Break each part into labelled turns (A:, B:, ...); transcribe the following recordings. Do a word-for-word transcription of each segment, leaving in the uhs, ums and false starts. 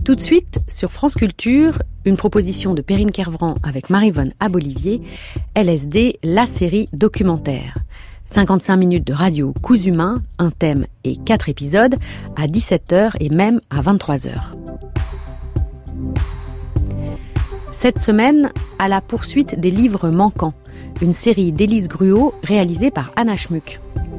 A: Tout de suite, sur France Culture, une proposition de Perrine Kervran avec Maryvonne Abolivier, L S D, la série documentaire. cinquante-cinq minutes de radio cousu main, un thème et quatre épisodes, à dix-sept heures et même à vingt-trois heures. Cette semaine, à la poursuite des livres manquants, une série d'Élise Gruau réalisée par Anna Schmuck.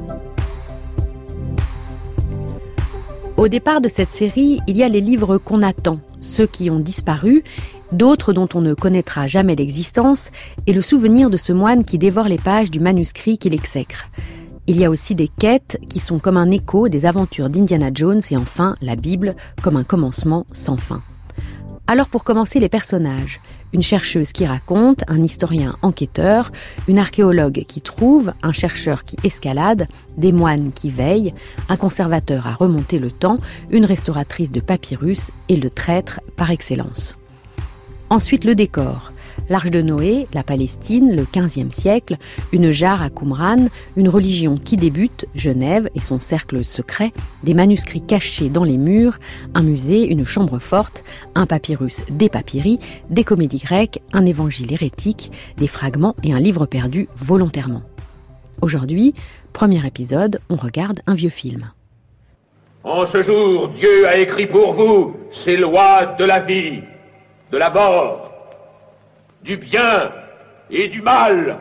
A: Au départ de cette série, il y a les livres qu'on attend, ceux qui ont disparu, d'autres dont on ne connaîtra jamais l'existence, et le souvenir de ce moine qui dévore les pages du manuscrit qu'il exècre. Il y a aussi des quêtes qui sont comme un écho des aventures d'Indiana Jones et enfin la Bible comme un commencement sans fin. Alors pour commencer, les personnages. Une chercheuse qui raconte, un historien enquêteur, une archéologue qui trouve, un chercheur qui escalade, des moines qui veillent, un conservateur à remonter le temps, une restauratrice de papyrus et le traître par excellence. Ensuite, le décor. L'Arche de Noé, la Palestine, le quinzième siècle, une jarre à Qumran, une religion qui débute, Genève et son cercle secret, des manuscrits cachés dans les murs, un musée, une chambre forte, un papyrus, des papyri, des comédies grecques, un évangile hérétique, des fragments et un livre perdu volontairement. Aujourd'hui, premier épisode, on regarde un vieux film.
B: En ce jour, Dieu a écrit pour vous ses lois de la vie, de la mort, du bien et du mal.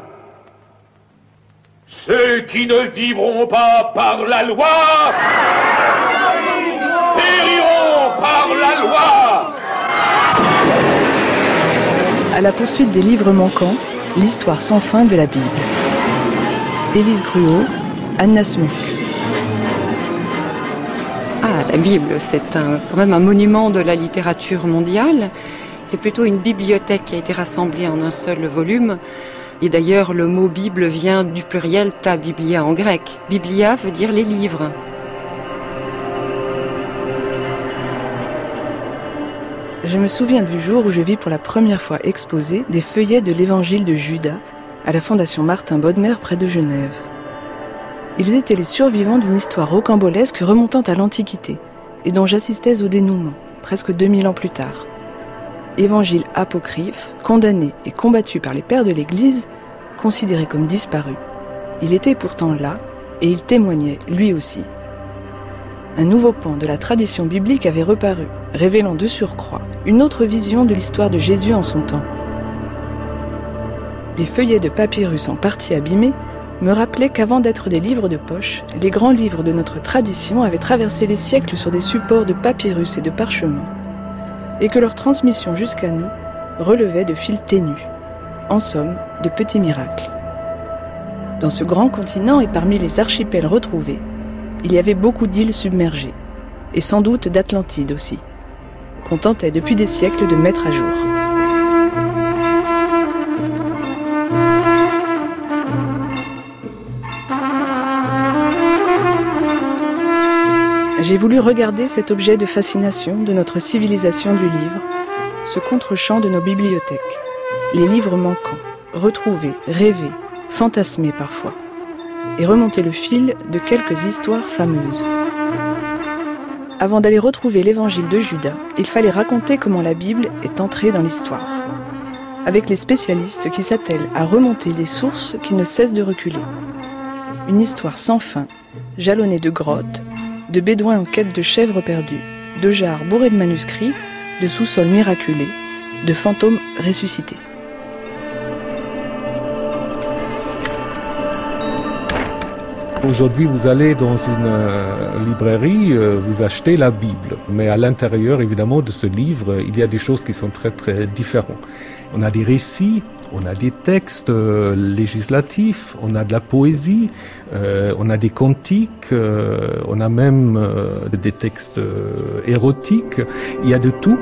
B: Ceux qui ne vivront pas par la loi périront par la loi.
C: À la poursuite des livres manquants, l'histoire sans fin de la Bible. Élise Gruau, Anna Schmuck.
D: Ah, la Bible, c'est un, quand même un monument de la littérature mondiale. C'est plutôt une bibliothèque qui a été rassemblée en un seul volume. Et d'ailleurs, le mot Bible vient du pluriel ta biblia en grec. Biblia veut dire les livres.
C: Je me souviens du jour où je vis pour la première fois exposé des feuillets de l'évangile de Judas à la Fondation Martin Bodmer près de Genève. Ils étaient les survivants d'une histoire rocambolesque remontant à l'Antiquité et dont j'assistais au dénouement, presque deux mille ans plus tard. Évangile apocryphe, condamné et combattu par les pères de l'Église, considéré comme disparu. Il était pourtant là, et il témoignait, lui aussi. Un nouveau pan de la tradition biblique avait reparu, révélant de surcroît une autre vision de l'histoire de Jésus en son temps. Les feuillets de papyrus en partie abîmés me rappelaient qu'avant d'être des livres de poche, les grands livres de notre tradition avaient traversé les siècles sur des supports de papyrus et de parchemin, et que leur transmission jusqu'à nous relevait de fils ténus, en somme, de petits miracles. Dans ce grand continent et parmi les archipels retrouvés, il y avait beaucoup d'îles submergées, et sans doute d'Atlantide aussi, qu'on tentait depuis des siècles de mettre à jour. J'ai voulu regarder cet objet de fascination de notre civilisation du livre, ce contre-champ de nos bibliothèques, les livres manquants, retrouvés, rêvés, fantasmés parfois, et remonter le fil de quelques histoires fameuses. Avant d'aller retrouver l'évangile de Judas, il fallait raconter comment la Bible est entrée dans l'histoire, avec les spécialistes qui s'attellent à remonter les sources qui ne cessent de reculer. Une histoire sans fin, jalonnée de grottes, de bédouins en quête de chèvres perdues, de jarres bourrées de manuscrits, de sous-sols miraculés, de fantômes ressuscités.
E: Aujourd'hui, vous allez dans une euh, librairie, euh, vous achetez la Bible. Mais à l'intérieur, évidemment, de ce livre, il y a des choses qui sont très, très différentes. On a des récits, on a des textes euh, législatifs, on a de la poésie, euh, on a des cantiques, euh, on a même euh, des textes euh, érotiques. Il y a de tout.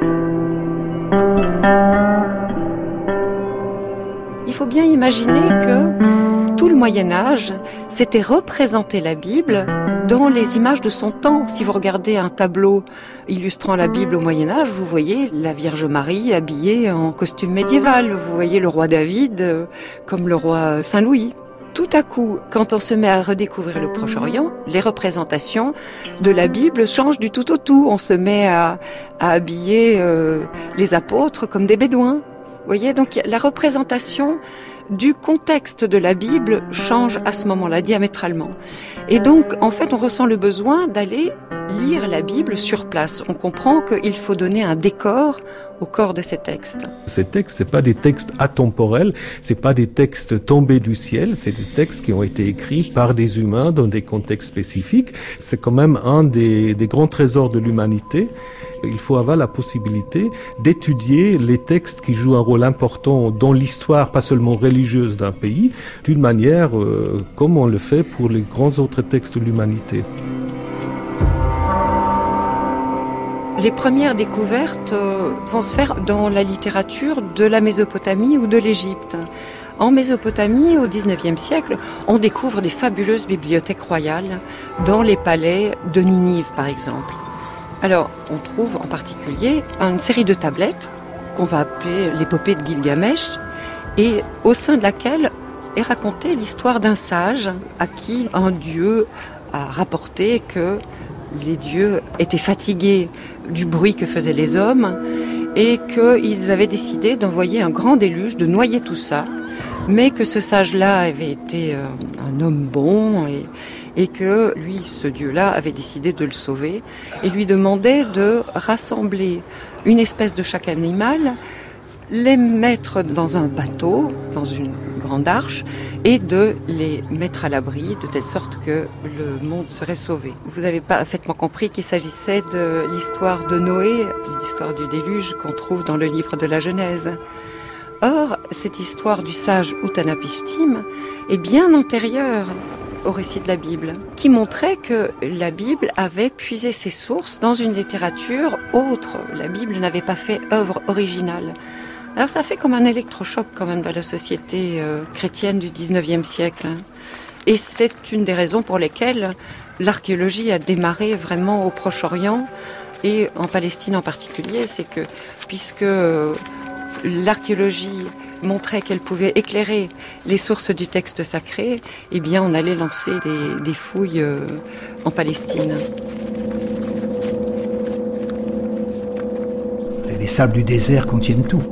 D: Il faut bien imaginer que tout le Moyen-Âge, c'était représenter la Bible dans les images de son temps. Si vous regardez un tableau illustrant la Bible au Moyen-Âge, vous voyez la Vierge Marie habillée en costume médiéval. Vous voyez le roi David comme le roi Saint-Louis. tout à coup, quand on se met à redécouvrir le Proche-Orient, les représentations de la Bible changent du tout au tout. On se met à, à habiller euh, les apôtres comme des bédouins. Vous voyez, donc la représentation du contexte de la Bible change à ce moment-là, diamétralement. Et donc, en fait, on ressent le besoin d'aller lire la Bible sur place. On comprend qu'il faut donner un décor au corps de ces textes.
E: Ces textes, c'est pas des textes atemporels, c'est pas des textes tombés du ciel, c'est des textes qui ont été écrits par des humains dans des contextes spécifiques. C'est quand même un des, des grands trésors de l'humanité. Il faut avoir la possibilité d'étudier les textes qui jouent un rôle important dans l'histoire, pas seulement religieuse d'un pays, d'une manière euh, comme on le fait pour les grands autres textes de l'humanité.
D: Les premières découvertes euh, vont se faire dans la littérature de la Mésopotamie ou de l'Égypte. En Mésopotamie, au dix-neuvième siècle, on découvre des fabuleuses bibliothèques royales dans les palais de Ninive, par exemple. Alors, on trouve en particulier une série de tablettes qu'on va appeler l'épopée de Gilgamesh, et au sein de laquelle est racontée l'histoire d'un sage à qui un dieu a rapporté que les dieux étaient fatigués du bruit que faisaient les hommes et qu'ils avaient décidé d'envoyer un grand déluge, de noyer tout ça, mais que ce sage-là avait été un homme bon et, et que lui, ce dieu-là, avait décidé de le sauver et lui demandait de rassembler une espèce de chaque animal, les mettre dans un bateau, dans une grande arche, et de les mettre à l'abri, de telle sorte que le monde serait sauvé. Vous avez parfaitement compris qu'il s'agissait de l'histoire de Noé, l'histoire du déluge qu'on trouve dans le livre de la Genèse. Or, cette histoire du sage Utanapishtim est bien antérieure au récit de la Bible, qui montrait que la Bible avait puisé ses sources dans une littérature autre. La Bible n'avait pas fait œuvre originale. Alors ça fait comme un électrochoc quand même dans la société euh, chrétienne du dix-neuvième siècle. Et c'est une des raisons pour lesquelles l'archéologie a démarré vraiment au Proche-Orient et en Palestine en particulier. C'est que puisque euh, l'archéologie montrait qu'elle pouvait éclairer les sources du texte sacré, eh bien on allait lancer des, des fouilles euh, en Palestine.
F: Les sables du désert contiennent tout.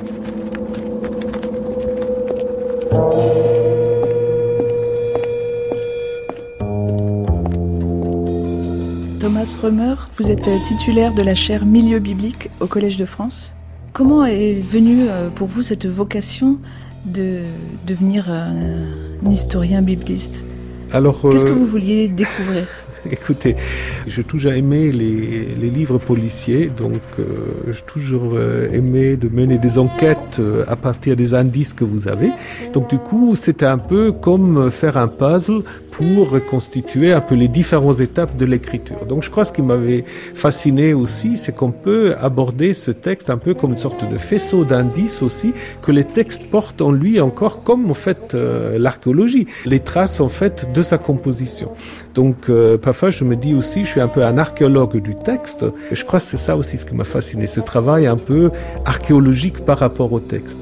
C: Thomas Römer, vous êtes titulaire de la chaire Milieu biblique au Collège de France. Comment est venue pour vous cette vocation de devenir un historien bibliste ?
E: Alors,
C: Qu'est-ce
E: euh...
C: que vous vouliez découvrir ?
E: Écoutez, j'ai toujours aimé les, les livres policiers, donc euh, j'ai toujours euh, aimé de mener des enquêtes euh, à partir des indices que vous avez. Donc du coup, c'était un peu comme faire un puzzle pour reconstituer un peu les différentes étapes de l'écriture. Donc je crois que ce qui m'avait fasciné aussi, c'est qu'on peut aborder ce texte un peu comme une sorte de faisceau d'indices aussi, que les textes portent en lui encore comme en fait euh, l'archéologie, les traces en fait de sa composition. Donc euh, parfois je me dis aussi, je suis un peu un archéologue du texte, et je crois que c'est ça aussi ce qui m'a fasciné, ce travail un peu archéologique par rapport au texte.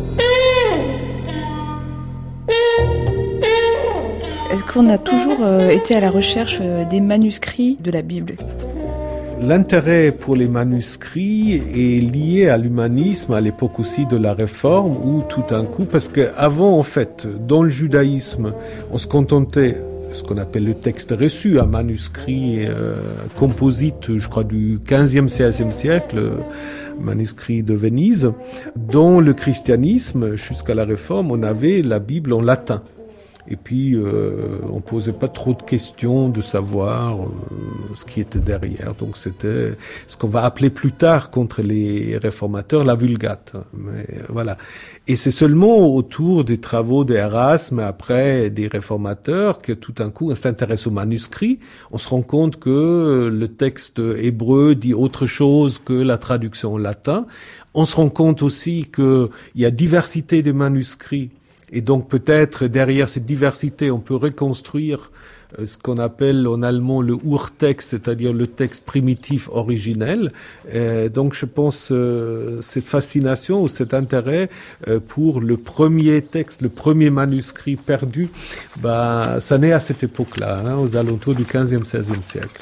C: Est-ce qu'on a toujours euh, été à la recherche euh, des manuscrits de la Bible ?
E: L'intérêt pour les manuscrits est lié à l'humanisme, à l'époque aussi de la Réforme, où tout d'un coup, parce qu'avant en fait, dans le judaïsme, on se contentait ce qu'on appelle le texte reçu, un manuscrit euh, composite, je crois, du quinzième, seizième siècle, manuscrit de Venise. Dans le christianisme, jusqu'à la Réforme, on avait la Bible en latin. Et puis, euh, on posait pas trop de questions de savoir euh, ce qui était derrière. Donc, c'était ce qu'on va appeler plus tard, contre les réformateurs, la Vulgate. Mais voilà. Et c'est seulement autour des travaux d'Erasme, après des réformateurs, que tout d'un coup, on s'intéresse aux manuscrits. On se rend compte que le texte hébreu dit autre chose que la traduction en latin. On se rend compte aussi qu'il y a diversité des manuscrits. Et donc peut-être derrière cette diversité, on peut reconstruire ce qu'on appelle en allemand le Urtext, c'est-à-dire le texte primitif originel. Et donc je pense euh, cette fascination ou cet intérêt euh, pour le premier texte, le premier manuscrit perdu, bah, ça naît à cette époque-là, hein, aux alentours du quinzième seizième siècle.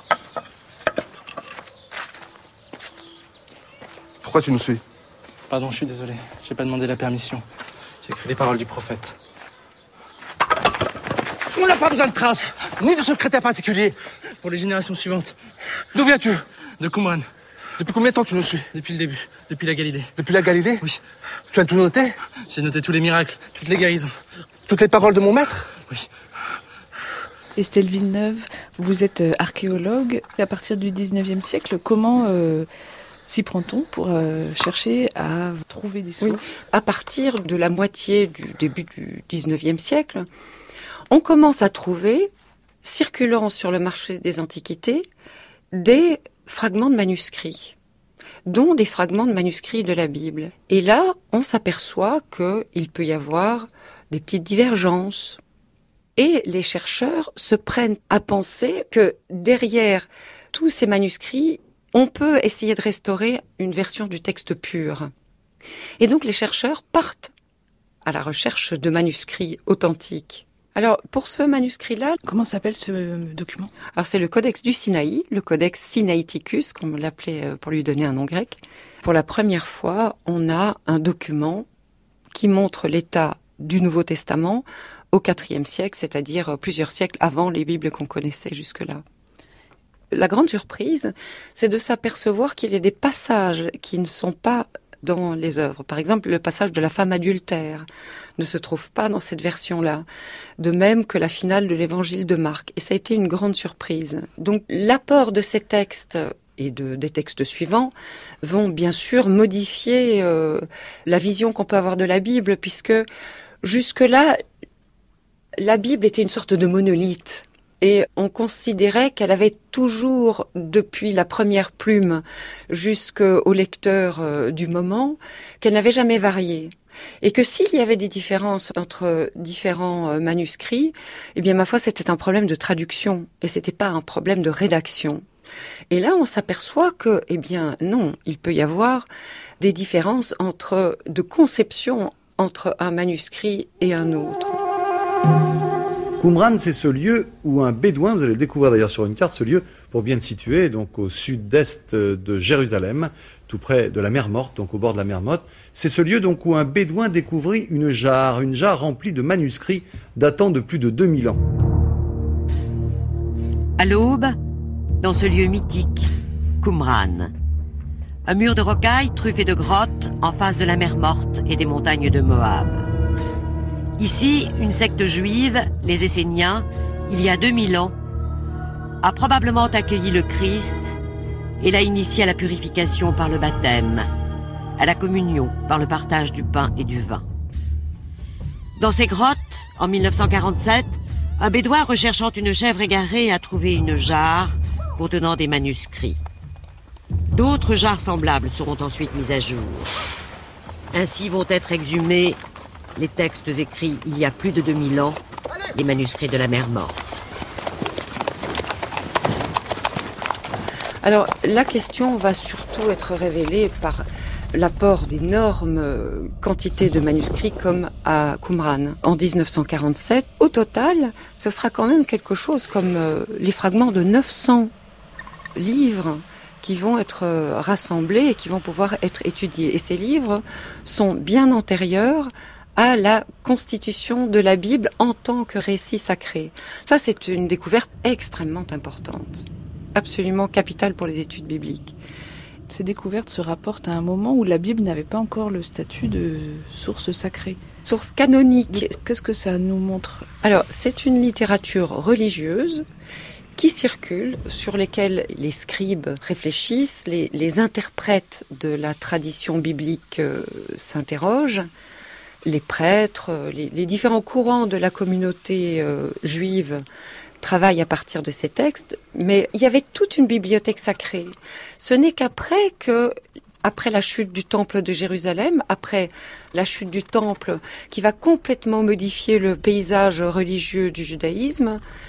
G: Pourquoi tu nous suis ?
H: Pardon, je suis désolé. J'ai pas demandé la permission. J'ai écrit les paroles du prophète.
G: On n'a pas besoin de traces, ni de secrétaire particulier.
H: Pour les générations suivantes.
G: D'où viens-tu ?
H: De Qumran.
G: Depuis combien de temps tu nous suis ?
H: Depuis le début. Depuis la Galilée.
G: Depuis la Galilée ?
H: Oui.
G: Tu as tout noté ?
H: J'ai noté tous les miracles, toutes les guérisons.
G: Toutes les paroles de mon maître ?
H: Oui.
C: Estelle Villeneuve, vous êtes archéologue. À partir du dix-neuvième siècle, comment euh, s'y prend-on pour euh, chercher à trouver des sources ?
D: Oui. À partir de la moitié du début du dix-neuvième siècle, on commence à trouver, circulant sur le marché des antiquités, des fragments de manuscrits, dont des fragments de manuscrits de la Bible. Et là, on s'aperçoit qu'il peut y avoir des petites divergences. Et les chercheurs se prennent à penser que derrière tous ces manuscrits, on peut essayer de restaurer une version du texte pur. Et donc les chercheurs partent à la recherche de manuscrits authentiques. Alors, pour ce manuscrit-là...
C: Comment s'appelle ce document ?
D: Alors, c'est le Codex du Sinaï, le Codex Sinaiticus, comme on l'appelait pour lui donner un nom grec. Pour la première fois, on a un document qui montre l'état du Nouveau Testament au quatrième siècle, c'est-à-dire plusieurs siècles avant les Bibles qu'on connaissait jusque-là. La grande surprise, c'est de s'apercevoir qu'il y a des passages qui ne sont pas dans les œuvres. Par exemple, le passage de la femme adultère ne se trouve pas dans cette version-là, de même que la finale de l'évangile de Marc. Et ça a été une grande surprise. Donc, l'apport de ces textes et de, des textes suivants vont bien sûr modifier euh, la vision qu'on peut avoir de la Bible, puisque jusque-là, la Bible était une sorte de monolithe. Et on considérait qu'elle avait toujours, depuis la première plume jusqu'au lecteur euh, du moment, qu'elle n'avait jamais varié. Et que s'il y avait des différences entre différents euh, manuscrits, eh bien, ma foi, c'était un problème de traduction et c'était pas un problème de rédaction. Et là, on s'aperçoit que, eh bien, non, il peut y avoir des différences entre, de conception entre un manuscrit et un autre.
I: Qumran, c'est ce lieu où un bédouin, vous allez le découvrir d'ailleurs sur une carte, ce lieu, pour bien le situer, donc au sud-est de Jérusalem, tout près de la mer Morte, donc au bord de la mer Morte. C'est ce lieu donc où un bédouin découvrit une jarre, une jarre remplie de manuscrits datant de plus de deux mille ans.
J: À l'aube, dans ce lieu mythique, Qumran, un mur de rocailles truffé de grottes en face de la mer Morte et des montagnes de Moab. Ici, une secte juive, les Esséniens, il y a deux mille ans, a probablement accueilli le Christ et l'a initié à la purification par le baptême, à la communion par le partage du pain et du vin. Dans ces grottes, en mille neuf cent quarante-sept, un bédouin recherchant une chèvre égarée a trouvé une jarre contenant des manuscrits. D'autres jarres semblables seront ensuite mises à jour. Ainsi vont être exhumés les textes écrits il y a plus de deux mille ans, les manuscrits de la mer Morte.
D: Alors, la question va surtout être révélée par l'apport d'énormes quantités de manuscrits comme à Qumran en dix-neuf cent quarante-sept. Au total, ce sera quand même quelque chose comme les fragments de neuf cents livres qui vont être rassemblés et qui vont pouvoir être étudiés. Et ces livres sont bien antérieurs à la constitution de la Bible en tant que récit sacré. Ça, c'est une découverte extrêmement importante, absolument capitale pour les études bibliques.
C: Ces découvertes se rapportent à un moment où la Bible n'avait pas encore le statut de source sacrée.
D: Source canonique.
C: Qu'est-ce que ça nous montre ?
D: Alors, c'est une littérature religieuse qui circule, sur lesquelles les scribes réfléchissent, les, les interprètes de la tradition biblique euh, s'interrogent, les prêtres, les, les différents courants de la communauté euh, juive travaillent à partir de ces textes, mais il y avait toute une bibliothèque sacrée. Ce n'est qu'après que, après la chute du temple de Jérusalem, après la chute du temple qui va complètement modifier le paysage religieux du judaïsme,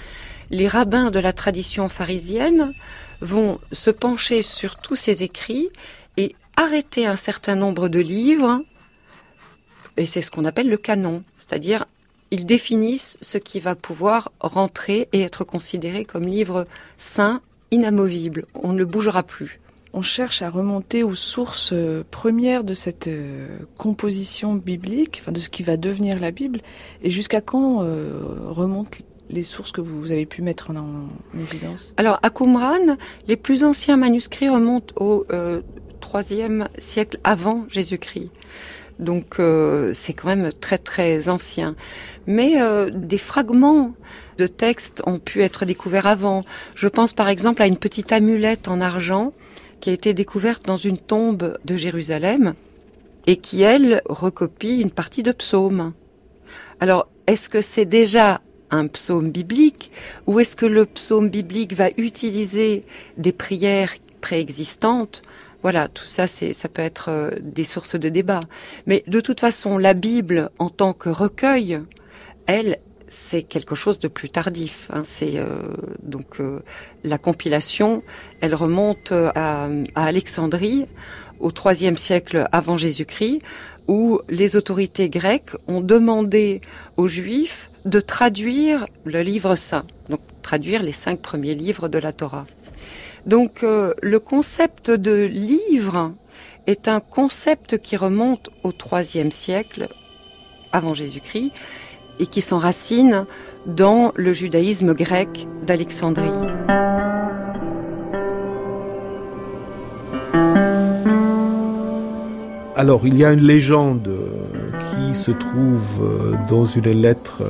D: les rabbins de la tradition pharisienne vont se pencher sur tous ces écrits et arrêter un certain nombre de livres, et c'est ce qu'on appelle le canon, c'est-à-dire ils définissent ce qui va pouvoir rentrer et être considéré comme livre saint, inamovible, on ne le bougera plus.
C: On cherche à remonter aux sources premières de cette composition biblique, enfin de ce qui va devenir la Bible, et jusqu'à quand euh, remontent les sources que vous avez pu mettre en, en évidence?
D: Alors à Qumran, les plus anciens manuscrits remontent au euh, troisième siècle avant Jésus-Christ. Donc euh, c'est quand même très très ancien. Mais euh, des fragments de textes ont pu être découverts avant. Je pense par exemple à une petite amulette en argent qui a été découverte dans une tombe de Jérusalem et qui, elle, recopie une partie de psaume. Alors, est-ce que c'est déjà un psaume biblique ou est-ce que le psaume biblique va utiliser des prières préexistantes? Voilà, tout ça, c'est, ça peut être euh, des sources de débat. Mais de toute façon, la Bible, en tant que recueil, elle, c'est quelque chose de plus tardif. Hein. C'est euh, donc euh, la compilation, elle remonte à, à Alexandrie, au troisième siècle avant Jésus-Christ, où les autorités grecques ont demandé aux Juifs de traduire le livre saint, donc traduire les cinq premiers livres de la Torah. Donc euh, le concept de livre est un concept qui remonte au troisième siècle avant Jésus-Christ et qui s'enracine dans le judaïsme grec d'Alexandrie.
E: Alors, il y a une légende qui se trouve dans une lettre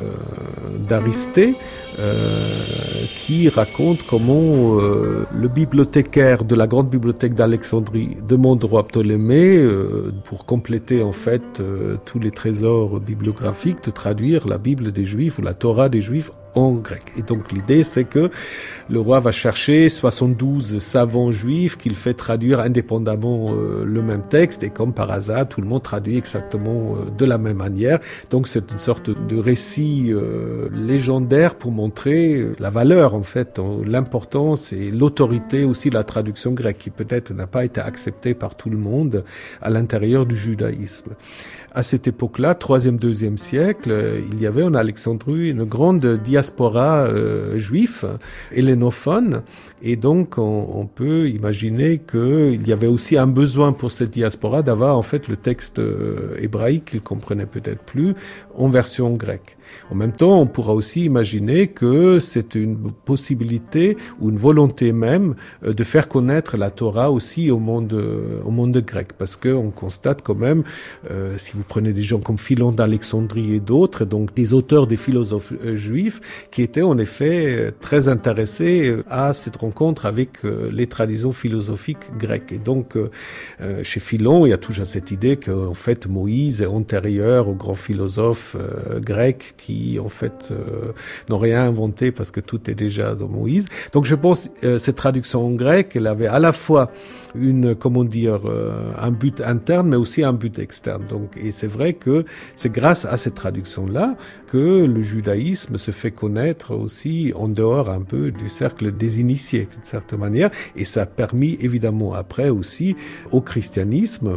E: d'Aristée, Euh, qui raconte comment euh, le bibliothécaire de la grande bibliothèque d'Alexandrie demande au roi Ptolémée, euh, pour compléter en fait euh, tous les trésors bibliographiques, de traduire la Bible des Juifs ou la Torah des Juifs en grec. Et donc l'idée c'est que le roi va chercher soixante-douze savants juifs qu'il fait traduire indépendamment euh, le même texte, et comme par hasard tout le monde traduit exactement euh, de la même manière. Donc c'est une sorte de récit euh, légendaire pour montrer la valeur en fait, l'importance et l'autorité aussi de la traduction grecque, qui peut-être n'a pas été acceptée par tout le monde à l'intérieur du judaïsme. À cette époque-là, troisième, deuxième siècle, il y avait en Alexandrie une grande diaspora euh, juive, hellénophone, et donc on, on peut imaginer qu'il y avait aussi un besoin pour cette diaspora d'avoir en fait le texte euh, hébraïque qu'ils comprenaient peut-être plus en version grecque. En même temps, on pourra aussi imaginer que c'est une possibilité ou une volonté même euh, de faire connaître la Torah aussi au monde, euh, au monde grec, parce qu'on constate quand même, euh, si vous prenez des gens comme Philon d'Alexandrie et d'autres, donc des auteurs, des philosophes euh, juifs, qui étaient en effet très intéressés à cette rencontre avec euh, les traditions philosophiques grecques. Et donc, euh, euh, chez Philon, il y a toujours cette idée qu'en fait, Moïse est antérieur aux grands philosophes euh, grecs qui, en fait, euh, n'ont rien inventé parce que tout est déjà dans Moïse. Donc, je pense euh, cette traduction en grec, elle avait à la fois une, comment dire, euh, un but interne, mais aussi un but externe. Donc, et c'est vrai que c'est grâce à cette traduction-là que le judaïsme se fait connaître aussi en dehors un peu du cercle des initiés, d'une certaine manière. Et ça a permis, évidemment, après aussi, au christianisme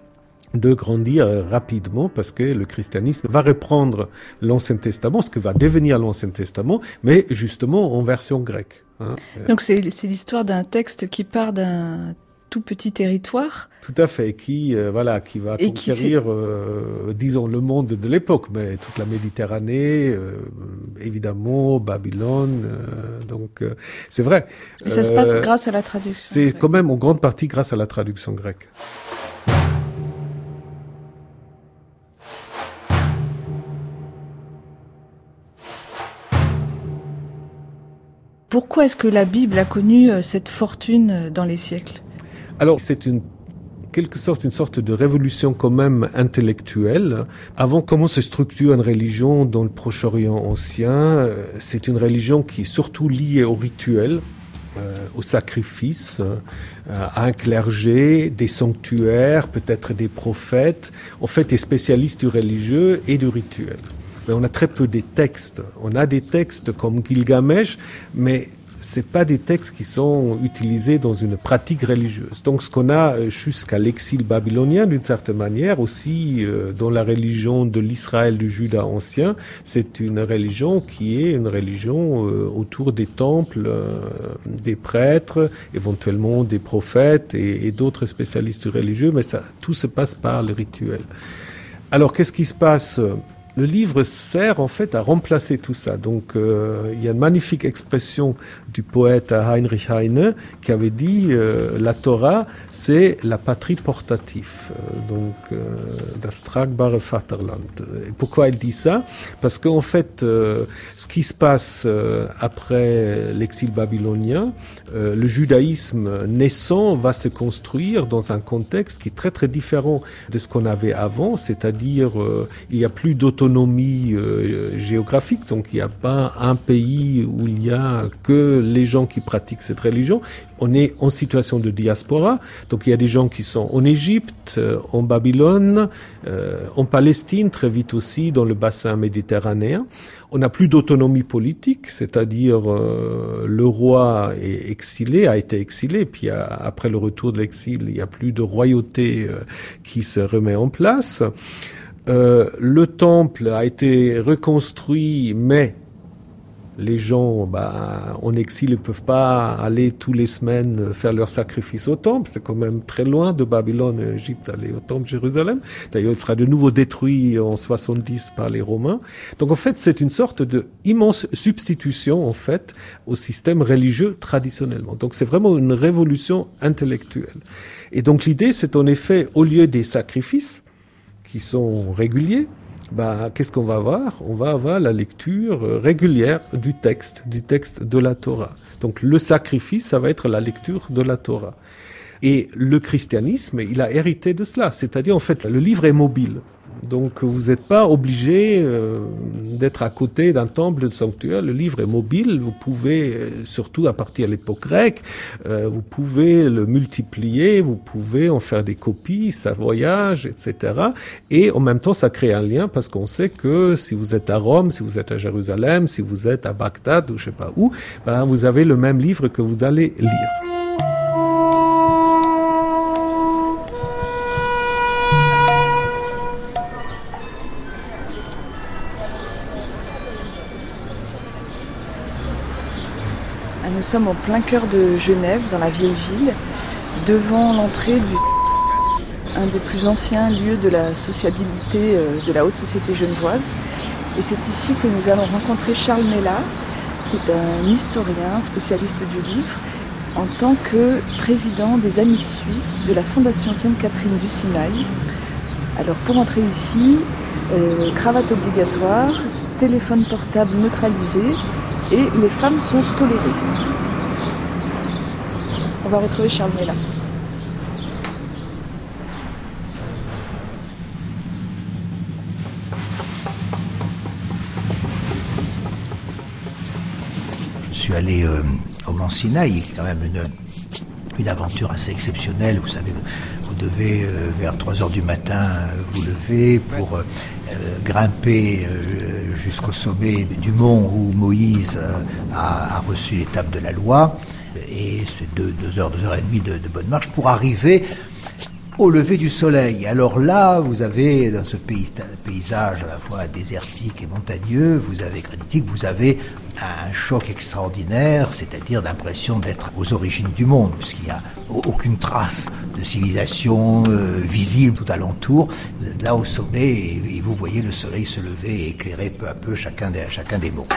E: de grandir rapidement, parce que le christianisme va reprendre l'Ancien Testament, ce que va devenir l'Ancien Testament, mais justement en version grecque. Hein.
C: Donc c'est, c'est l'histoire d'un texte qui part d'un tout petit territoire.
E: Tout à fait, qui euh, voilà, qui va et conquérir, qui euh, disons, le monde de l'époque, mais toute la Méditerranée, euh, évidemment, Babylone, euh, donc euh, c'est vrai.
C: Et ça euh, se passe grâce à la traduction.
E: C'est grecque. Quand même en grande partie grâce à la traduction grecque.
C: Pourquoi est-ce que la Bible a connu cette fortune dans les siècles ?
E: Alors, c'est une quelque sorte une sorte de révolution quand même intellectuelle. Avant, comment se structure une religion dans le Proche-Orient ancien ? C'est une religion qui est surtout liée au rituel, euh, au sacrifice, euh, à un clergé, des sanctuaires, peut-être des prophètes. En fait, des spécialistes du religieux et du rituel. mais on a très peu des textes. On a des textes comme Gilgamesh, mais c'est pas des textes qui sont utilisés dans une pratique religieuse. Donc, ce qu'on a jusqu'à l'exil babylonien, d'une certaine manière, aussi euh, dans la religion de l'Israël du Juda ancien, c'est une religion qui est une religion euh, autour des temples, euh, des prêtres, éventuellement des prophètes et, et d'autres spécialistes religieux, mais ça, tout se passe par le rituel. Alors, qu'est-ce qui se passe ? Le livre sert en fait à remplacer tout ça. Donc euh, il y a une magnifique expression du poète Heinrich Heine qui avait dit euh, la Torah c'est la patrie portative, euh, donc euh, das tragbare Vaterland. Et pourquoi il dit ça ? Parce qu'en fait euh, ce qui se passe euh, après l'exil babylonien, euh, le judaïsme naissant va se construire dans un contexte qui est très très différent de ce qu'on avait avant, c'est-à-dire euh, il y a plus d'autonomie autonomie euh, géographique, donc il n'y a pas un pays où il y a que les gens qui pratiquent cette religion. On est en situation de diaspora, donc il y a des gens qui sont en Égypte, euh, en Babylone, euh, en Palestine, très vite aussi dans le bassin méditerranéen. On n'a plus d'autonomie politique, c'est-à-dire euh, le roi est exilé, a été exilé, puis à, après le retour de l'exil, il n'y a plus de royauté euh, qui se remet en place. Euh, le temple a été reconstruit, mais les gens bah, en exil ne peuvent pas aller tous les semaines faire leur sacrifice au temple. C'est quand même très loin de Babylone et Égypte, aller au temple de Jérusalem. D'ailleurs, il sera de nouveau détruit en soixante-dix par les Romains. Donc en fait, c'est une sorte de immense substitution en fait au système religieux traditionnellement. Donc c'est vraiment une révolution intellectuelle. Et donc l'idée, c'est en effet, au lieu des sacrifices qui sont réguliers, bah, qu'est-ce qu'on va avoir ? On va avoir la lecture régulière du texte, du texte de la Torah. Donc le sacrifice, ça va être la lecture de la Torah. Et le christianisme, il a hérité de cela. C'est-à-dire, en fait, le livre est mobile. Donc vous n'êtes pas obligé euh, d'être à côté d'un temple, de sanctuaire. Le livre est mobile. Vous pouvez, euh, surtout à partir de l'époque grecque, euh, vous pouvez le multiplier, vous pouvez en faire des copies, ça voyage, et cetera. Et en même temps, ça crée un lien parce qu'on sait que si vous êtes à Rome, si vous êtes à Jérusalem, si vous êtes à Bagdad ou je sais pas où, ben vous avez le même livre que vous allez lire.
C: Nous sommes en plein cœur de Genève, dans la vieille ville, devant l'entrée du un des plus anciens lieux de la sociabilité de la haute société genevoise. Et c'est ici que nous allons rencontrer Charles Mella, qui est un historien spécialiste du livre, en tant que président des Amis suisses de la Fondation Sainte-Catherine du Sinaï. Alors pour entrer ici, euh, cravate obligatoire, téléphone portable neutralisé, et les femmes sont tolérées. On va retrouver Charles Mella.
F: Je suis allé euh, au Mont Sinaï, qui est quand même une, une aventure assez exceptionnelle. Vous savez, vous devez euh, vers trois heures du matin vous lever pour euh, grimper euh, jusqu'au sommet du mont où Moïse euh, a, a reçu l'étape de la loi, et c'est deux, deux heures, deux heures et demie de, de bonne marche pour arriver au lever du soleil. Alors là, vous avez dans ce pays, paysage à la fois désertique et montagneux, vous avez granitique, vous avez un choc extraordinaire, c'est-à-dire l'impression d'être aux origines du monde, puisqu'il n'y a aucune trace de civilisation euh, visible tout alentour. Vous êtes là au sommet et, et vous voyez le soleil se lever et éclairer peu à peu chacun des, chacun des monts.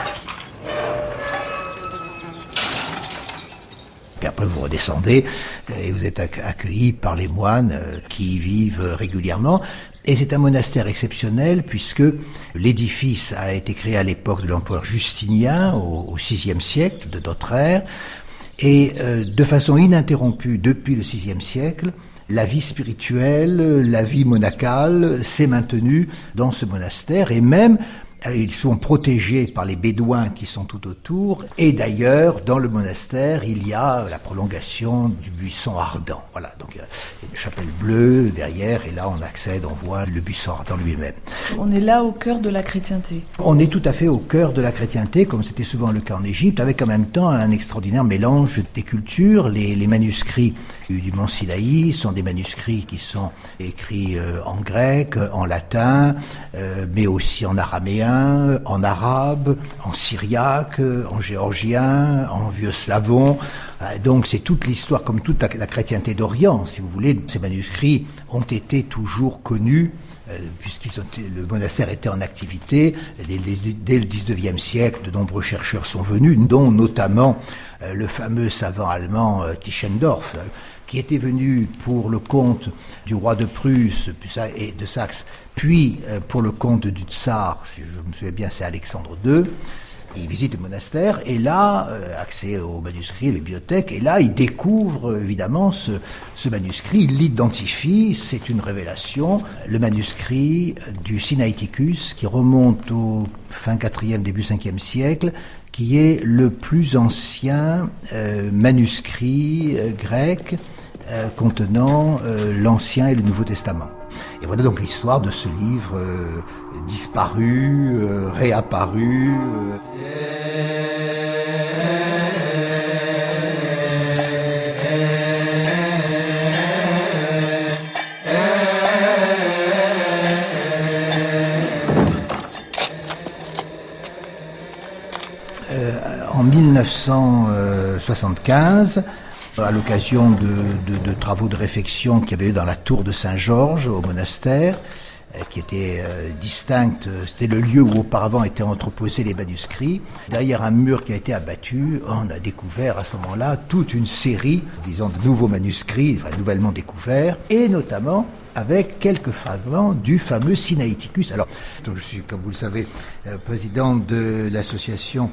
F: Et après vous redescendez et vous êtes accueillis par les moines qui y vivent régulièrement. Et c'est un monastère exceptionnel puisque l'édifice a été créé à l'époque de l'empereur Justinien, au, au sixième siècle de notre ère. Et euh, de façon ininterrompue depuis le sixième siècle, la vie spirituelle, la vie monacale s'est maintenue dans ce monastère et même Alors, ils sont protégés par les bédouins qui sont tout autour. Et d'ailleurs, dans le monastère, il y a la prolongation du buisson ardent. Voilà, donc il y a une chapelle bleue derrière, et là on accède, on voit le buisson ardent lui-même.
C: On est là au cœur de la chrétienté.
F: On est tout à fait au cœur de la chrétienté, comme c'était souvent le cas en Égypte, avec en même temps un extraordinaire mélange des cultures. Les, les manuscrits du Mont Sinaï sont des manuscrits qui sont écrits euh, en grec, en latin, euh, mais aussi en araméen, en arabe, en syriaque, en géorgien, en vieux slavon. Donc c'est toute l'histoire, comme toute la, la chrétienté d'Orient, si vous voulez. Ces manuscrits ont été toujours connus, euh, puisqu'ils ont, le monastère était en activité. Dès, dès, dès le dix-neuvième siècle, de nombreux chercheurs sont venus, dont notamment euh, le fameux savant allemand euh, Tischendorf, euh, qui était venu pour le compte du roi de Prusse et de Saxe, puis pour le compte du tsar, si je me souviens bien, c'est Alexandre deux. Il visite le monastère, et là, accès aux manuscrits, aux bibliothèques, et là, il découvre évidemment ce, ce manuscrit, il l'identifie, c'est une révélation, le manuscrit du Sinaiticus, qui remonte au fin quatrième, début cinquième siècle, qui est le plus ancien euh, manuscrit euh, grec euh, contenant euh, l'Ancien et le Nouveau Testament. Et voilà donc l'histoire de ce livre euh, disparu, euh, réapparu. Euh. En mille neuf cent soixante-quinze, à l'occasion de, de, de travaux de réfection qu'il y avait eu dans la tour de Saint-Georges au monastère, qui était euh, distincte, c'était le lieu où auparavant étaient entreposés les manuscrits. Derrière un mur qui a été abattu, on a découvert à ce moment-là toute une série, disons, de nouveaux manuscrits, enfin nouvellement découverts, et notamment avec quelques fragments du fameux Sinaiticus. Alors, je suis, comme vous le savez, président de l'association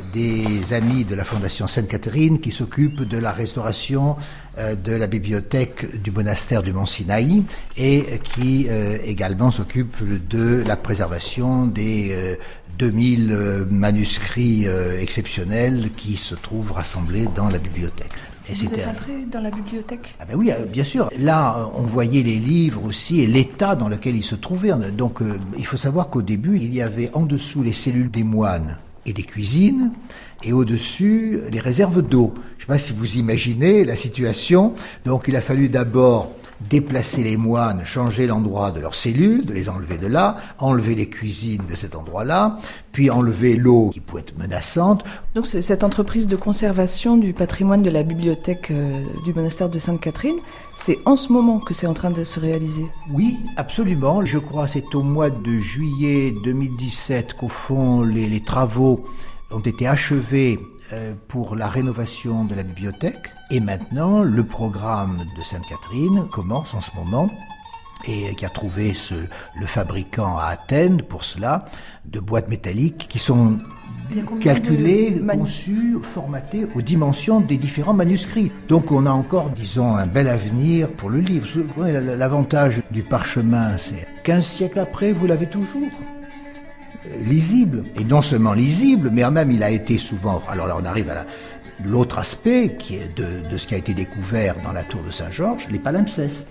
F: des Amis de la Fondation Sainte-Catherine, qui s'occupe de la restauration de la bibliothèque du monastère du Mont Sinaï, et qui euh, également s'occupe de la préservation des euh, deux mille euh, manuscrits euh, exceptionnels qui se trouvent rassemblés dans la bibliothèque.
C: Et vous êtes entré dans la bibliothèque ?
F: Ah ben oui, bien sûr. Là, on voyait les livres aussi et l'état dans lequel ils se trouvaient. Donc, euh, il faut savoir qu'au début, il y avait en dessous les cellules des moines et des cuisines, et au-dessus, les réserves d'eau. Je ne sais pas si vous imaginez la situation. Donc, il a fallu d'abord déplacer les moines, changer l'endroit de leurs cellules, de les enlever de là, enlever les cuisines de cet endroit-là, puis enlever l'eau qui pouvait être menaçante.
C: Donc cette entreprise de conservation du patrimoine de la bibliothèque euh, du monastère de Sainte-Catherine, c'est en ce moment que c'est en train de se réaliser ?
F: Oui, absolument. Je crois que c'est au mois de juillet deux mille dix-sept qu'au fond les, les travaux ont été achevés pour la rénovation de la bibliothèque. Et maintenant, le programme de Sainte-Catherine commence en ce moment, et qui a trouvé ce, le fabricant à Athènes pour cela, de boîtes métalliques qui sont calculées, manu- conçues, formatées aux dimensions des différents manuscrits. Donc on a encore, disons, un bel avenir pour le livre. L'avantage du parchemin, c'est quinze siècles après, vous l'avez toujours. Lisible, et non seulement lisible, mais même il a été souvent... Alors là, on arrive à la, l'autre aspect qui est de, de ce qui a été découvert dans la tour de Saint-Georges, les palimpsestes.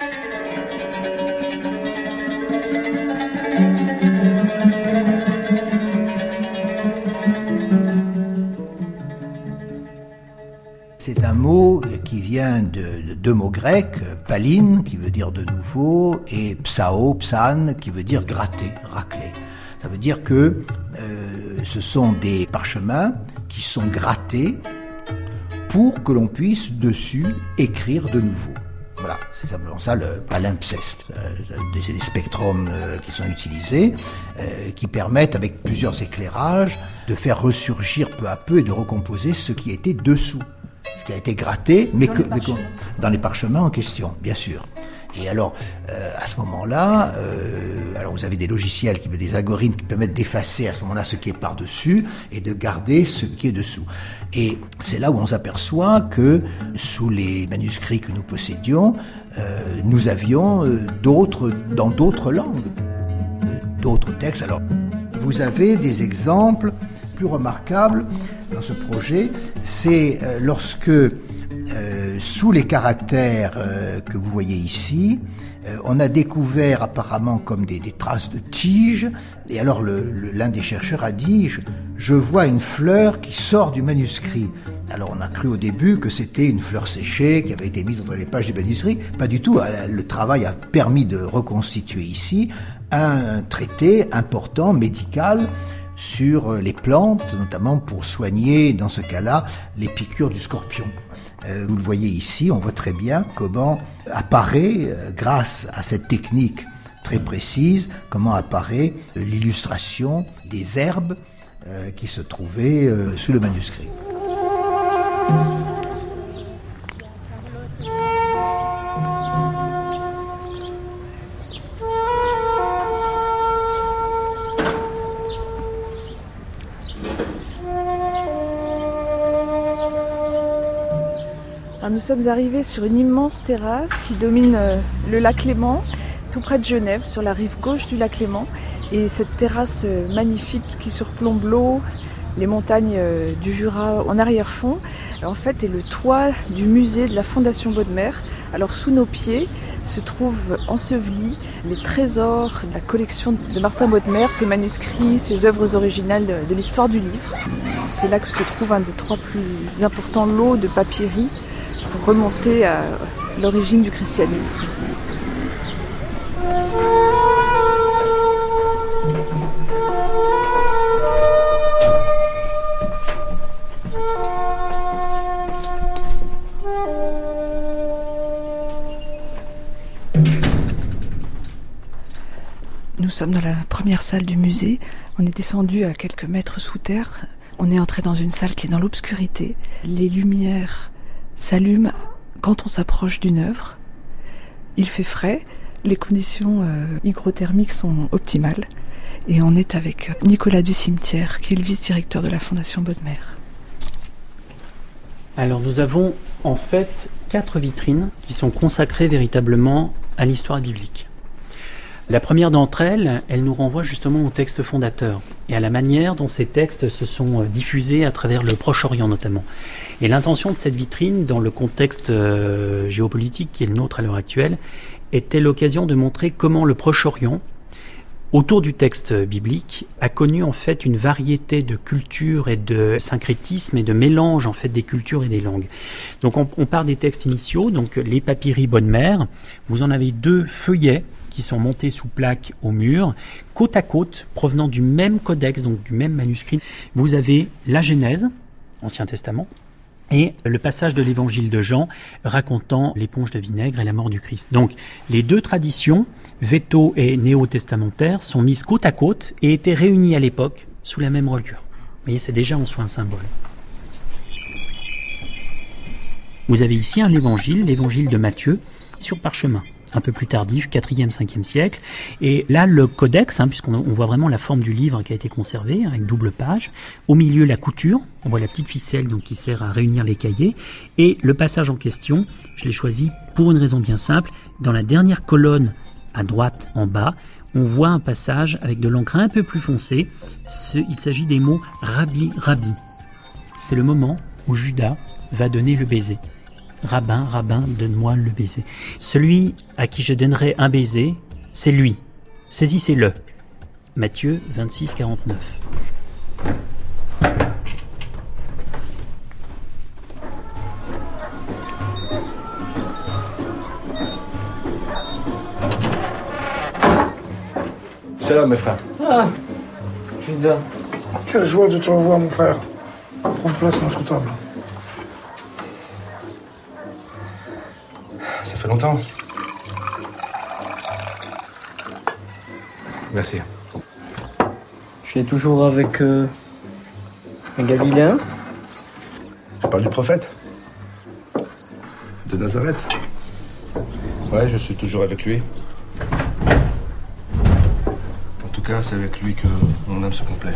F: C'est un mot qui vient de, de deux mots grecs, palin, qui veut dire de nouveau, et psao, psan, qui veut dire gratter, racler. Ça veut dire que euh, ce sont des parchemins qui sont grattés pour que l'on puisse dessus écrire de nouveau. Voilà, c'est simplement ça le palimpseste. Euh, c'est des spectrums euh, qui sont utilisés, euh, qui permettent avec plusieurs éclairages de faire ressurgir peu à peu et de recomposer ce qui était dessous, ce qui a été gratté, mais
C: dans
F: que
C: les parchemins.
F: dans les parchemins en question, bien sûr. Et alors, euh, à ce moment-là, euh, alors vous avez des logiciels, qui, des algorithmes qui permettent d'effacer à ce moment-là ce qui est par-dessus et de garder ce qui est dessous. Et c'est là où on s'aperçoit que sous les manuscrits que nous possédions, euh, nous avions euh, d'autres, dans d'autres langues, euh, d'autres textes. Alors, vous avez des exemples plus remarquables dans ce projet. C'est euh, lorsque, euh, sous les caractères euh, que vous voyez ici, euh, on a découvert apparemment comme des, des traces de tiges. Et alors le, le, l'un des chercheurs a dit je, « Je vois une fleur qui sort du manuscrit ». Alors on a cru au début que c'était une fleur séchée qui avait été mise entre les pages du manuscrit. Pas du tout. Le travail a permis de reconstituer ici un traité important, médical, sur les plantes, notamment pour soigner, dans ce cas-là, les piqûres du scorpion. Euh, vous le voyez ici, on voit très bien comment apparaît, euh, grâce à cette technique très précise, comment apparaît l'illustration des herbes euh, qui se trouvaient euh, sous le manuscrit.
C: Alors nous sommes arrivés sur une immense terrasse qui domine le lac Léman, tout près de Genève, sur la rive gauche du lac Léman. Et cette terrasse magnifique qui surplombe l'eau, les montagnes du Jura en arrière-fond, en fait est le toit du musée de la Fondation Bodmer. Alors sous nos pieds se trouvent ensevelis les trésors de la collection de Martin Bodmer, ses manuscrits, ses œuvres originales de, de l'histoire du livre. C'est là que se trouve un des trois plus importants lots de papyries pour remonter à l'origine du christianisme. Nous sommes dans la première salle du musée. On est descendu à quelques mètres sous terre. On est entré dans une salle qui est dans l'obscurité. Les lumières s'allument quand on s'approche d'une œuvre. Il fait frais, les conditions euh, hygrothermiques sont optimales. Et on est avec Nicolas Ducimetière, qui est le vice-directeur de la Fondation Bodmer.
K: Alors nous avons en fait quatre vitrines qui sont consacrées véritablement à l'histoire biblique. La première d'entre elles, elle nous renvoie justement aux textes fondateurs et à la manière dont ces textes se sont diffusés à travers le Proche-Orient notamment. Et l'intention de cette vitrine, dans le contexte euh, géopolitique qui est le nôtre à l'heure actuelle, était l'occasion de montrer comment le Proche-Orient, autour du texte biblique, a connu en fait une variété de cultures et de syncrétisme et de mélange en fait des cultures et des langues. Donc on, on part des textes initiaux, donc les papyries Bodmer. Vous en avez deux feuillets qui sont montés sous plaque au mur, côte à côte, provenant du même codex, donc du même manuscrit. Vous avez la Genèse, Ancien Testament, et le passage de l'évangile de Jean racontant l'éponge de vinaigre et la mort du Christ. Donc les deux traditions, véto et néo-testamentaires, sont mises côte à côte et étaient réunies à l'époque sous la même reliure. Vous voyez, c'est déjà en soi un symbole. Vous avez ici un évangile, l'évangile de Matthieu, sur parchemin, un peu plus tardif, quatrième, cinquième siècle. Et là, le codex, hein, puisqu'on on voit vraiment la forme du livre qui a été conservé, avec double page. Au milieu, la couture. On voit la petite ficelle donc, qui sert à réunir les cahiers. Et le passage en question, je l'ai choisi pour une raison bien simple. Dans la dernière colonne, à droite, en bas, on voit un passage avec de l'encre un peu plus foncée. Ce, il s'agit des mots « Rabbi, Rabbi ». C'est le moment où Judas va donner le baiser. Rabbin, rabbin, donne-moi le baiser. Celui à qui je donnerai un baiser, c'est lui. Saisissez-le. Matthieu vingt-six, quarante-neuf.
L: Shalom, mes frères.
M: Ah, putain. Quelle joie de te revoir, mon frère. Prends place à notre table.
L: Ça fait longtemps. Merci.
M: Tu es toujours avec euh, un Galiléen?
L: Tu parles du prophète? De Nazareth? Ouais, je suis toujours avec lui. En tout cas, c'est avec lui que mon âme se complaît.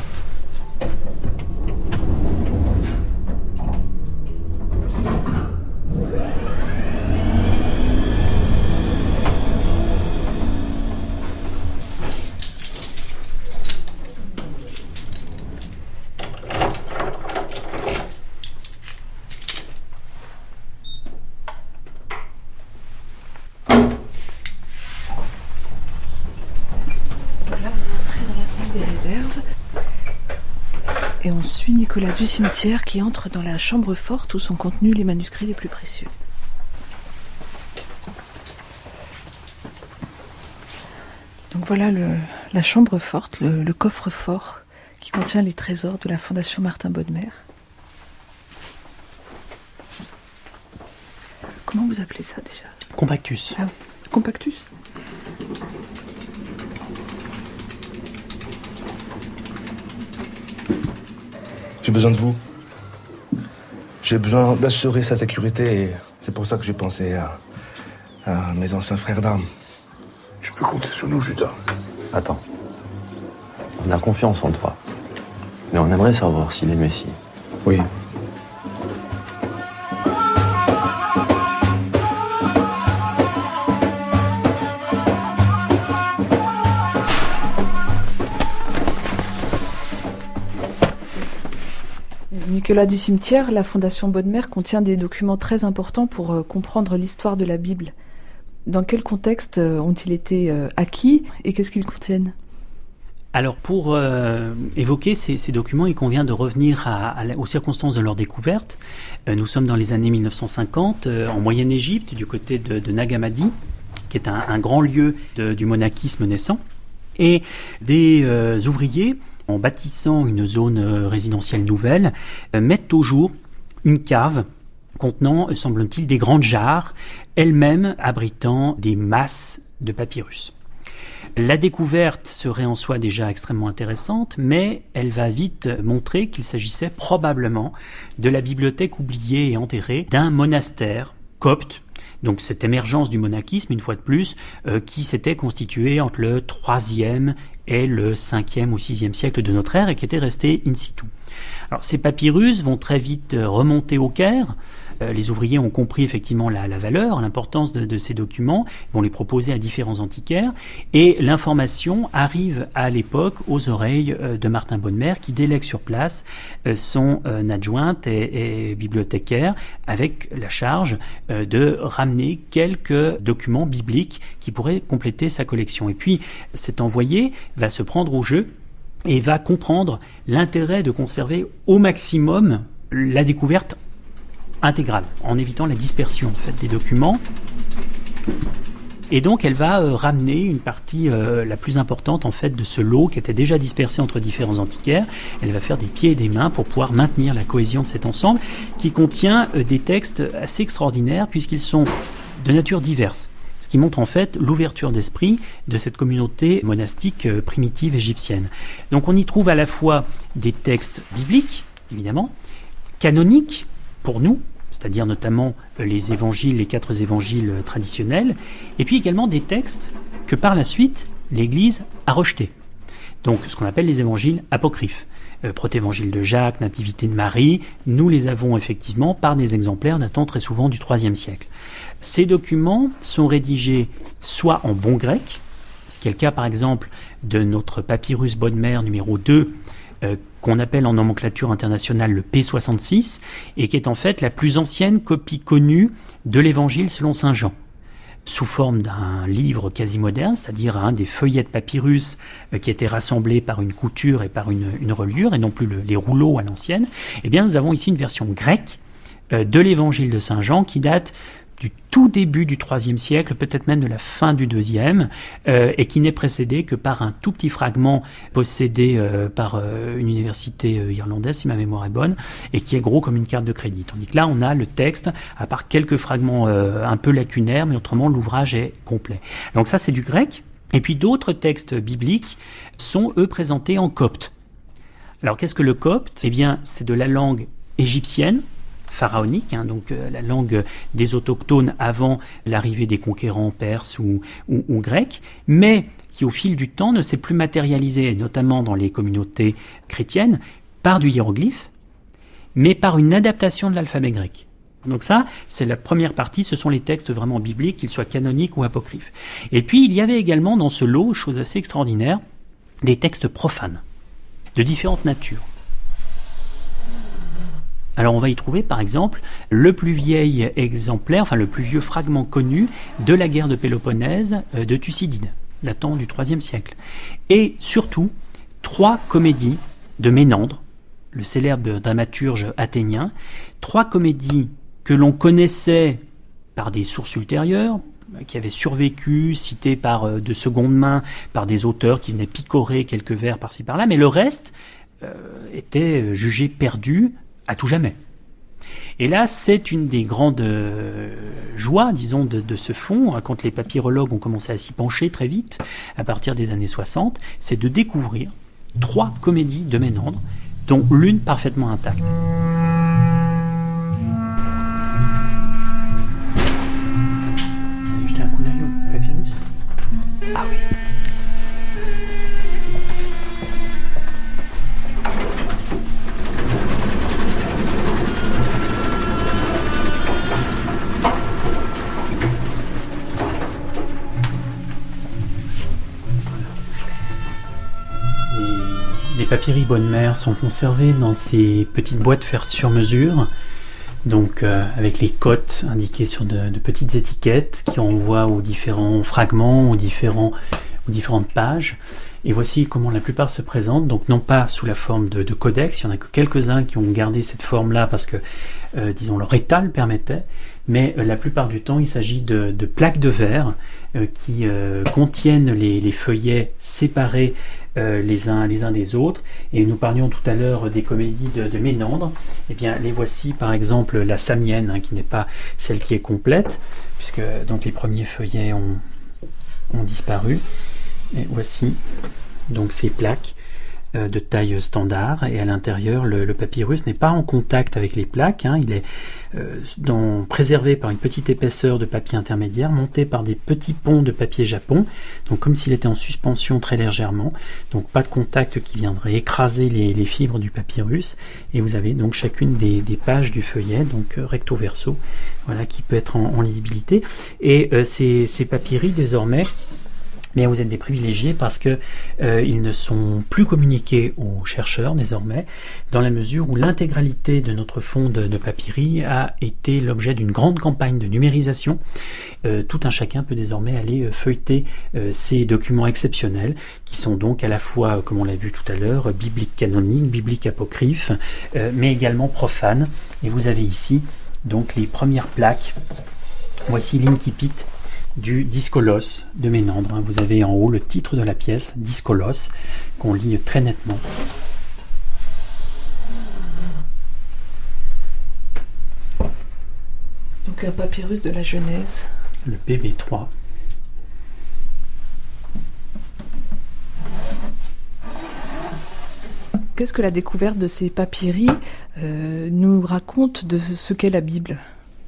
C: suit Nicolas du cimetière qui entre dans la chambre forte où sont contenus les manuscrits les plus précieux. Donc voilà le, la chambre forte, le, le coffre-fort qui contient les trésors de la Fondation Martin Bodmer. Comment vous appelez ça déjà ?
K: Compactus.
C: Ah oui, compactus.
L: J'ai besoin de vous. J'ai besoin d'assurer sa sécurité et c'est pour ça que j'ai pensé à, à mes anciens frères d'armes.
M: Tu peux compter sur nous, Judas.
N: Attends. On a confiance en toi. Mais on aimerait savoir s'il est Messie.
L: Oui.
C: Nicolas du cimetière, la Fondation Bodmer contient des documents très importants pour euh, comprendre l'histoire de la Bible. Dans quel contexte euh, ont-ils été euh, acquis et qu'est-ce qu'ils contiennent ?
K: Alors pour euh, évoquer ces, ces documents, il convient de revenir à, à, aux circonstances de leur découverte. Euh, nous sommes dans les années mille neuf cent cinquante, euh, en Moyenne-Égypte, du côté de, de Nag Hammadi, qui est un, un grand lieu de, du monachisme naissant. Et des euh, ouvriers, en bâtissant une zone euh, résidentielle nouvelle, euh, mettent au jour une cave contenant, euh, semble-t-il, des grandes jarres, elles-mêmes abritant des masses de papyrus. La découverte serait en soi déjà extrêmement intéressante, mais elle va vite montrer qu'il s'agissait probablement de la bibliothèque oubliée et enterrée d'un monastère copte. Donc cette émergence du monachisme, une fois de plus, euh, qui s'était constituée entre le troisième et le cinquième ou sixième siècle de notre ère et qui était resté in situ. Alors ces papyrus vont très vite remonter au Caire. Euh, les ouvriers ont compris effectivement la, la valeur, l'importance de, de ces documents, ils vont les proposer à différents antiquaires et l'information arrive à l'époque aux oreilles euh, de Martin Bodmer qui délègue sur place euh, son euh, adjointe et, et bibliothécaire avec la charge euh, de ramener quelques documents bibliques qui pourraient compléter sa collection. Et puis cet envoyé va se prendre au jeu et va comprendre l'intérêt de conserver au maximum la découverte intégrale, en évitant la dispersion en fait, des documents. Et donc elle va euh, ramener une partie euh, la plus importante en fait, de ce lot qui était déjà dispersé entre différents antiquaires. Elle va faire des pieds et des mains pour pouvoir maintenir la cohésion de cet ensemble qui contient euh, des textes assez extraordinaires puisqu'ils sont de nature diverse. Ce qui montre en fait l'ouverture d'esprit de cette communauté monastique euh, primitive égyptienne. Donc on y trouve à la fois des textes bibliques, évidemment, canoniques pour nous, c'est-à-dire notamment les évangiles, les quatre évangiles traditionnels, et puis également des textes que par la suite l'Église a rejetés. Donc ce qu'on appelle les évangiles apocryphes. Euh, Protévangile de Jacques, Nativité de Marie, nous les avons effectivement par des exemplaires datant très souvent du troisième siècle. Ces documents sont rédigés soit en bon grec, ce qui est le cas par exemple de notre papyrus Bodmer numéro deux, euh, qu'on appelle en nomenclature internationale le P soixante-six, et qui est en fait la plus ancienne copie connue de l'Évangile selon saint Jean, sous forme d'un livre quasi moderne, c'est-à-dire un des feuillets de papyrus euh, qui étaient rassemblés par une couture et par une, une reliure, et non plus le, les rouleaux à l'ancienne. Eh bien, nous avons ici une version grecque euh, de l'Évangile de saint Jean qui date du tout début du troisième siècle, peut-être même de la fin du deuxième, euh, et qui n'est précédé que par un tout petit fragment possédé euh, par euh, une université euh, irlandaise, si ma mémoire est bonne, et qui est gros comme une carte de crédit. Tandis que là, on a le texte, à part quelques fragments euh, un peu lacunaires, mais autrement, l'ouvrage est complet. Donc ça, c'est du grec. Et puis d'autres textes bibliques sont, eux, présentés en copte. Alors, qu'est-ce que le copte ? Eh bien, c'est de la langue égyptienne, pharaonique, hein, donc euh, la langue des autochtones avant l'arrivée des conquérants perses ou, ou, ou grecs, mais qui au fil du temps ne s'est plus matérialisée, notamment dans les communautés chrétiennes, par du hiéroglyphe, mais par une adaptation de l'alphabet grec. Donc ça, c'est la première partie, ce sont les textes vraiment bibliques, qu'ils soient canoniques ou apocryphes. Et puis il y avait également dans ce lot, chose assez extraordinaire, des textes profanes, de différentes natures. Alors on va y trouver par exemple le plus vieil exemplaire, enfin le plus vieux fragment connu de la guerre de Péloponnèse de Thucydide, datant du troisième siècle. Et surtout, trois comédies de Ménandre, le célèbre dramaturge athénien, trois comédies que l'on connaissait par des sources ultérieures, qui avaient survécu, citées par euh, de seconde main par des auteurs qui venaient picorer quelques vers par-ci par-là, mais le reste euh, était jugé perdu à tout jamais. Et là, c'est une des grandes euh, joies, disons, de, de ce fond, quand les papyrologues ont commencé à s'y pencher très vite, à partir des années soixante, c'est de découvrir trois comédies de Ménandre, dont l'une parfaitement intacte. Vous avez jeté un coup d'œil au papyrus ? Ah oui. Les papyri Bonne-Mère sont conservés dans ces petites boîtes faites sur mesure, donc euh, avec les cotes indiquées sur de, de petites étiquettes qui renvoient aux différents fragments, aux, différents, aux différentes pages. Et voici comment la plupart se présentent, donc non pas sous la forme de, de codex, il n'y en a que quelques-uns qui ont gardé cette forme-là parce que, euh, disons, leur état le permettait, mais euh, la plupart du temps, il s'agit de, de plaques de verre euh, qui euh, contiennent les, les feuillets séparés Euh, les uns les uns des autres. Et nous parlions tout à l'heure des comédies de, de Ménandre. Eh bien, les voici par exemple la Samienne, hein, qui n'est pas celle qui est complète, puisque donc les premiers feuillets ont, ont disparu. Et voici donc ces plaques euh, de taille standard, et à l'intérieur le, le papyrus n'est pas en contact avec les plaques, hein, il est euh, dans, préservé par une petite épaisseur de papier intermédiaire, monté par des petits ponts de papier japon, donc comme s'il était en suspension très légèrement, donc pas de contact qui viendrait écraser les, les fibres du papyrus, et vous avez donc chacune des, des pages du feuillet, donc euh, recto verso, voilà, qui peut être en, en lisibilité, et euh, ces, ces papyri désormais, mais vous êtes des privilégiés parce que euh, ils ne sont plus communiqués aux chercheurs désormais, dans la mesure où l'intégralité de notre fonds de, de papyri a été l'objet d'une grande campagne de numérisation. Euh, tout un chacun peut désormais aller euh, feuilleter euh, ces documents exceptionnels, qui sont donc à la fois, comme on l'a vu tout à l'heure, bibliques canoniques, bibliques apocryphes, euh, mais également profanes. Et vous avez ici donc les premières plaques. Voici l'incipit du Dyskolos de Ménandre. Vous avez en haut le titre de la pièce, Dyskolos, qu'on lit très nettement.
C: Donc un papyrus de la Genèse.
K: Le P B trois.
C: Qu'est-ce que la découverte de ces papyri euh, nous raconte de ce qu'est la Bible ?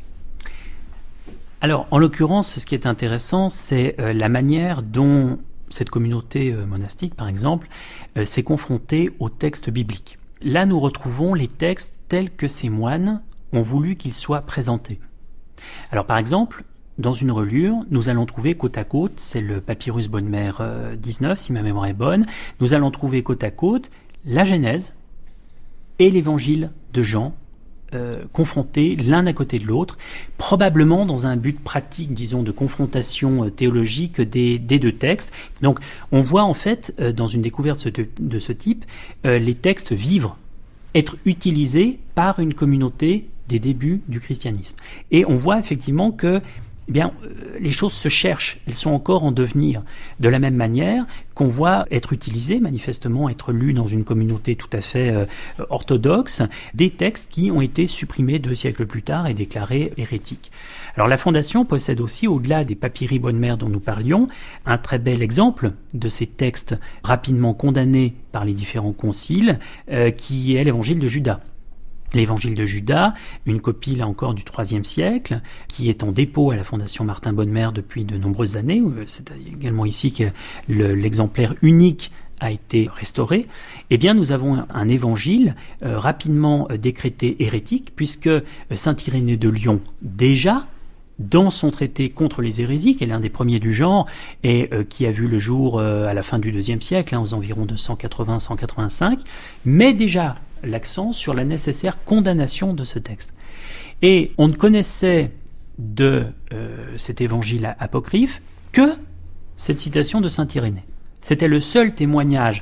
K: Alors, en l'occurrence, ce qui est intéressant, c'est euh, la manière dont cette communauté euh, monastique, par exemple, euh, s'est confrontée aux textes bibliques. Là, nous retrouvons les textes tels que ces moines ont voulu qu'ils soient présentés. Alors, par exemple, dans une relure, nous allons trouver côte à côte, c'est le papyrus Bonne-Mère euh, dix-neuf, si ma mémoire est bonne, nous allons trouver côte à côte la Genèse et l'évangile de Jean, Euh, confrontés l'un à côté de l'autre, probablement dans un but pratique, disons, de confrontation euh, théologique des, des deux textes. Donc, on voit en fait, euh, dans une découverte de, de ce type, euh, les textes vivre, être utilisés par une communauté des débuts du christianisme. Et on voit effectivement que eh bien, euh, les choses se cherchent, elles sont encore en devenir. De la même manière qu'on voit être utilisés, manifestement être lus dans une communauté tout à fait euh, orthodoxe, des textes qui ont été supprimés deux siècles plus tard et déclarés hérétiques. Alors la Fondation possède aussi, au-delà des papyri Bonne-Mère dont nous parlions, un très bel exemple de ces textes rapidement condamnés par les différents conciles, euh, qui est l'évangile de Judas. L'évangile de Judas, une copie là encore du troisième siècle, qui est en dépôt à la Fondation Martin Bonne-Mère depuis de nombreuses années. C'est également ici que le, l'exemplaire unique a été restauré. Eh bien, nous avons un évangile euh, rapidement euh, décrété hérétique, puisque euh, saint Irénée de Lyon, déjà, dans son traité contre les hérésies, qui est l'un des premiers du genre, et euh, qui a vu le jour euh, à la fin du deuxième siècle, hein, aux environs de cent quatre-vingts à cent quatre-vingt-cinq, met déjà l'accent sur la nécessaire condamnation de ce texte. Et on ne connaissait de euh, cet évangile apocryphe que cette citation de saint Irénée. C'était le seul témoignage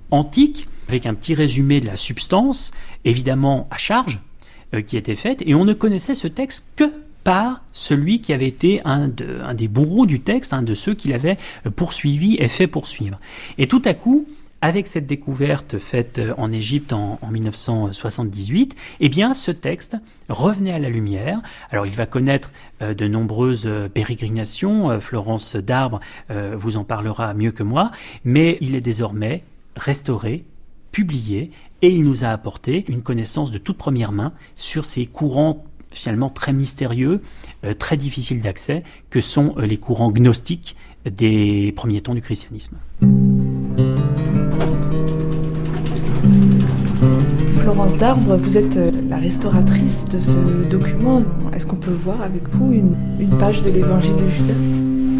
K: antique, avec un petit résumé de la substance, évidemment à charge, euh, qui était faite, et on ne connaissait ce texte que par celui qui avait été un, de, un des bourreaux du texte, un de ceux qui l'avait poursuivi et fait poursuivre. Et tout à coup, avec cette découverte faite en Égypte en, en mille neuf cent soixante-dix-huit, eh bien, ce texte revenait à la lumière. Alors, il va connaître euh, de nombreuses euh, pérégrinations. Euh, Florence Darbre euh, vous en parlera mieux que moi. Mais il est désormais restauré, publié, et il nous a apporté une connaissance de toute première main sur ces courants finalement très mystérieux, euh, très difficiles d'accès, que sont euh, les courants gnostiques des premiers temps du christianisme.
C: Florence Darbre, vous êtes la restauratrice de ce document. Est-ce qu'on peut voir avec vous une, une page de l'évangile de Judas ?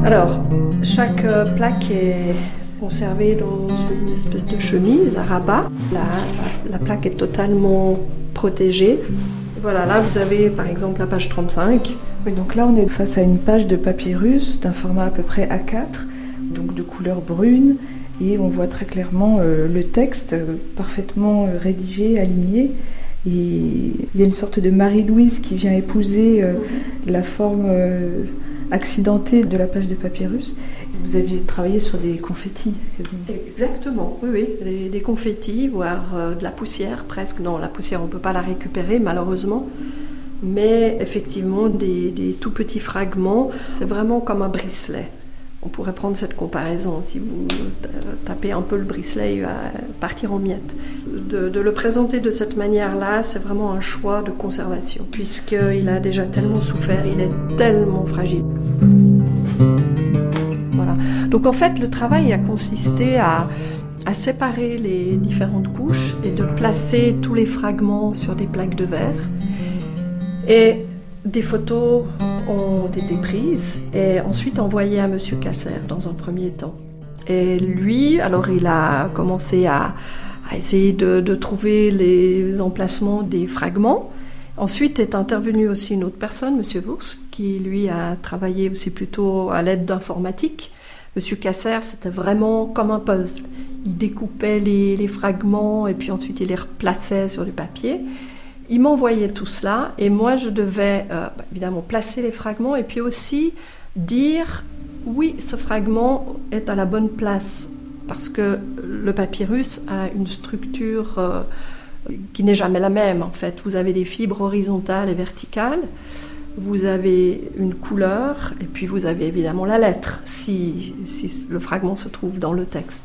O: Alors, chaque plaque est conservée dans une espèce de chemise à rabat. La, la, la plaque est totalement protégée. Voilà, là vous avez par exemple la page trente-cinq.
C: Oui, donc là on est face à une page de papyrus d'un format à peu près A quatre, donc de couleur brune. Et on voit très clairement euh, le texte euh, parfaitement euh, rédigé, aligné. Et il y a une sorte de Marie-Louise qui vient épouser euh, la forme euh, accidentée de la page de papyrus. Vous aviez travaillé sur des confettis, quasiment.
O: Exactement, oui, oui. Des, des confettis, voire euh, de la poussière presque. Non, la poussière, on ne peut pas la récupérer, malheureusement. Mais effectivement, des, des tout petits fragments, c'est vraiment comme un bricelet. On pourrait prendre cette comparaison. Si vous tapez un peu le bricelet, il va partir en miettes. De, de le présenter de cette manière-là, c'est vraiment un choix de conservation, puisqu'il a déjà tellement souffert, il est tellement fragile. Voilà. Donc en fait, le travail a consisté à, à séparer les différentes couches et de placer tous les fragments sur des plaques de verre. Et des photos ont été prises et ensuite envoyées à Monsieur Casser dans un premier temps. Et lui, alors il a commencé à, à essayer de, de trouver les emplacements des fragments. Ensuite est intervenue aussi une autre personne, Monsieur Wurst, qui lui a travaillé aussi plutôt à l'aide d'informatique. Monsieur Casser, c'était vraiment comme un puzzle. Il découpait les, les fragments et puis ensuite il les replaçait sur du papier. Il m'envoyait tout cela et moi je devais euh, évidemment placer les fragments et puis aussi dire oui, ce fragment est à la bonne place parce que le papyrus a une structure euh, qui n'est jamais la même en fait. Vous avez des fibres horizontales et verticales, vous avez une couleur et puis vous avez évidemment la lettre si, si le fragment se trouve dans le texte.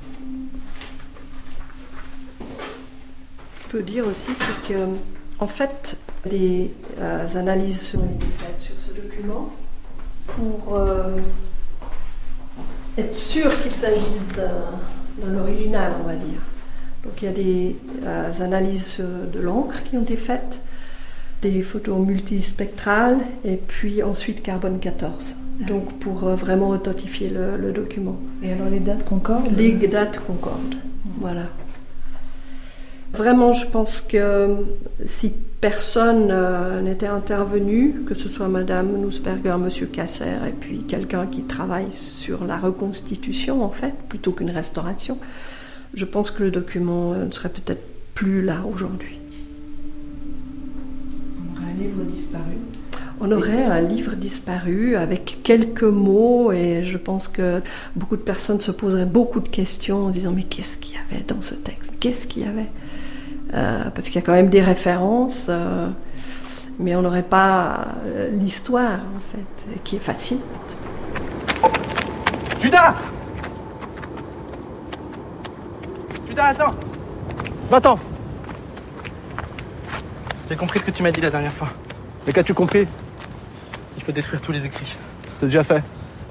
O: Je peux dire aussi c'est que en fait, des euh, analyses ont été faites sur ce document pour euh, être sûr qu'il s'agisse d'un, d'un original, on va dire. Donc il y a des euh, analyses de l'encre qui ont été faites, des photos multispectrales et puis ensuite carbone quatorze. Donc pour euh, vraiment authentifier le, le document.
C: Et alors les dates concordent ?
O: Les dates concordent, voilà. Vraiment, je pense que si personne euh, n'était intervenu, que ce soit Madame Nussberger, Monsieur Casser, et puis quelqu'un qui travaille sur la reconstitution, en fait, plutôt qu'une restauration, je pense que le document ne serait peut-être plus là aujourd'hui.
C: On aurait un livre disparu.
O: On aurait un livre disparu avec quelques mots et je pense que beaucoup de personnes se poseraient beaucoup de questions en disant mais qu'est-ce qu'il y avait dans ce texte ? Qu'est-ce qu'il y avait ? Euh, parce qu'il y a quand même des références, euh, mais on n'aurait pas euh, l'histoire en fait, qui est fascinante.
G: Judas ! Judas, attends ! Va-t'en !
H: J'ai compris ce que tu m'as dit la dernière fois.
G: Mais qu'as-tu compris ?
H: Il faut détruire tous les écrits.
G: C'est déjà fait.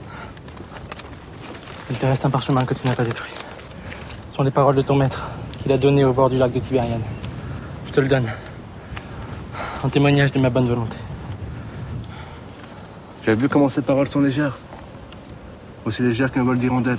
H: Il te reste un parchemin que tu n'as pas détruit. Ce sont les paroles de ton maître qu'il a données au bord du lac de Tibériade. Je te le donne. En témoignage de ma bonne volonté.
L: Tu as vu comment ces paroles sont légères ? Aussi légères qu'un vol d'hirondelle.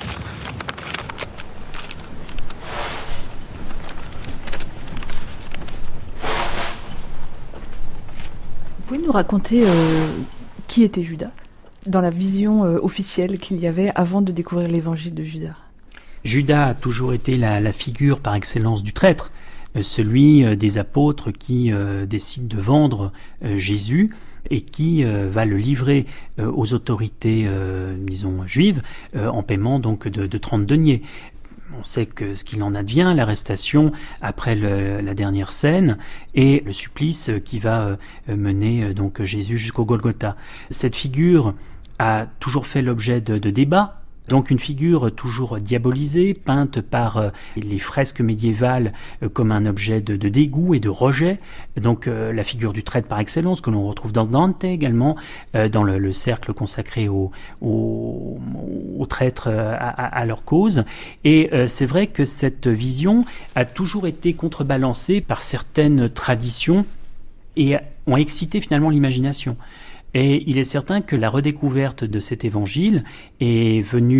C: Vous pouvez nous raconter euh, qui était Judas, dans la vision euh, officielle qu'il y avait avant de découvrir l'évangile de Judas ?
K: Judas a toujours été la, la figure par excellence du traître, euh, celui euh, des apôtres qui euh, décide de vendre euh, Jésus et qui euh, va le livrer euh, aux autorités, euh, disons, juives, euh, en paiement donc de, de trente deniers. On sait que ce qu'il en advient, l'arrestation après le, la dernière scène et le supplice qui va euh, mener euh, donc Jésus jusqu'au Golgotha. Cette figure a toujours fait l'objet de, de débats. Donc une figure toujours diabolisée, peinte par euh, les fresques médiévales euh, comme un objet de, de dégoût et de rejet. Donc euh, la figure du traître par excellence que l'on retrouve dans Dante également, euh, dans le, le cercle consacré aux au, au traîtres à, à, à leur cause. Et euh, c'est vrai que cette vision a toujours été contrebalancée par certaines traditions et ont excité finalement l'imagination. Et il est certain que la redécouverte de cet évangile est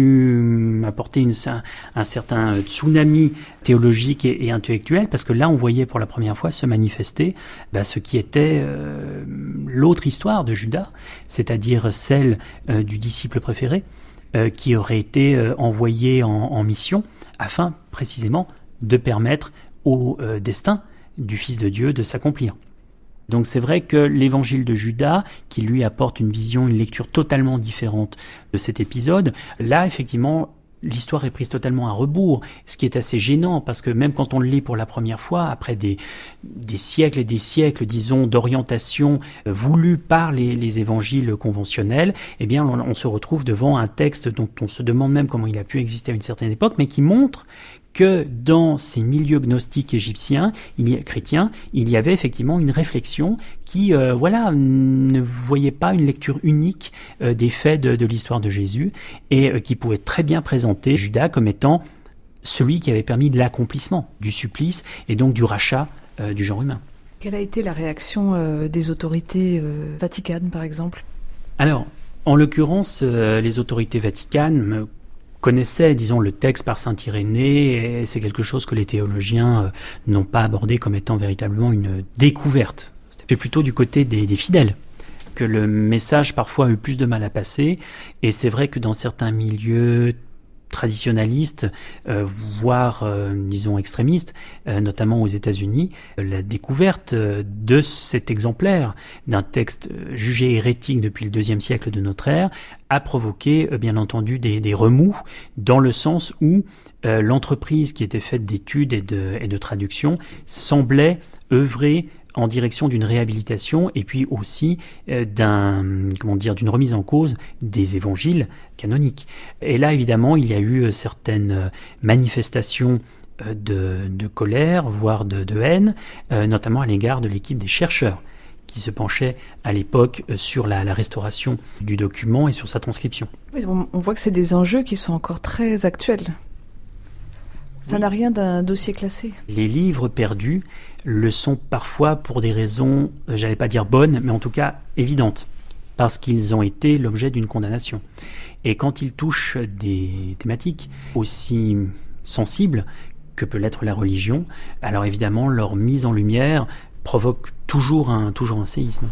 K: venue apporter une, un, un certain tsunami théologique et, et intellectuel, parce que là, on voyait pour la première fois se manifester bah, ce qui était euh, l'autre histoire de Judas, c'est-à-dire celle euh, du disciple préféré, euh, qui aurait été euh, envoyé en, en mission, afin précisément de permettre au euh, destin du Fils de Dieu de s'accomplir. Donc c'est vrai que l'évangile de Judas, qui lui apporte une vision, une lecture totalement différente de cet épisode, là effectivement l'histoire est prise totalement à rebours, ce qui est assez gênant, parce que même quand on le lit pour la première fois, après des, des siècles et des siècles, disons, d'orientation euh, voulue par les, les évangiles conventionnels, eh bien on, on se retrouve devant un texte dont on se demande même comment il a pu exister à une certaine époque, mais qui montre que dans ces milieux gnostiques égyptiens, il y a, chrétiens, il y avait effectivement une réflexion qui, euh, voilà, ne voyait pas une lecture unique euh, des faits de, de l'histoire de Jésus et euh, qui pouvait très bien présenter Judas comme étant celui qui avait permis de l'accomplissement du supplice et donc du rachat euh, du genre humain.
C: Quelle a été la réaction euh, des autorités euh, vaticanes, par exemple ?
K: Alors, en l'occurrence, euh, les autorités vaticanes connaissaient, disons, le texte par saint Irénée, et c'est quelque chose que les théologiens euh, n'ont pas abordé comme étant véritablement une découverte. C'était plutôt du côté des, des fidèles que le message parfois a eu plus de mal à passer, et c'est vrai que dans certains milieux traditionnalistes, euh, voire, euh, disons, extrémistes, euh, notamment aux États-Unis, euh, la découverte euh, de cet exemplaire d'un texte euh, jugé hérétique depuis le deuxième siècle de notre ère a provoqué, euh, bien entendu, des, des remous, dans le sens où euh, l'entreprise qui était faite d'études et de, et de traduction semblait œuvrer en direction d'une réhabilitation et puis aussi euh, d'un, comment dire, d'une remise en cause des évangiles canoniques. Et là, évidemment, il y a eu euh, certaines euh, manifestations euh, de, de colère, voire de, de haine, euh, notamment à l'égard de l'équipe des chercheurs qui se penchait à l'époque euh, sur la, la restauration du document et sur sa transcription.
C: Oui, on, on voit que c'est des enjeux qui sont encore très actuels. Ça oui. n'a rien d'un dossier classé.
K: Les livres perdus le sont parfois pour des raisons, euh, j'allais pas dire bonnes, mais en tout cas évidentes, parce qu'ils ont été l'objet d'une condamnation. Et quand ils touchent des thématiques aussi sensibles que peut l'être la religion, alors évidemment leur mise en lumière provoque toujours un, toujours un séisme.